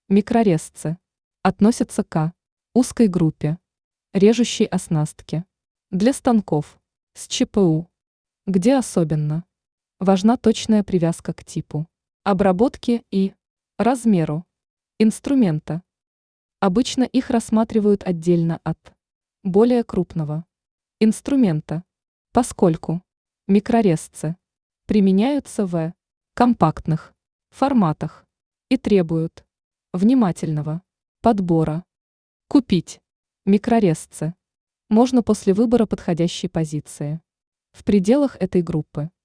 Микрорезцы относятся к узкой группе режущей оснастки для станков с ЧПУ, где особенно важна точная привязка к типу обработки и размеру инструмента. Обычно их рассматривают отдельно от более крупного инструмента, поскольку микрорезцы применяются в компактных форматах и требуют внимательного подбора. Купить микрорезцы можно после выбора подходящей позиции в пределах этой группы.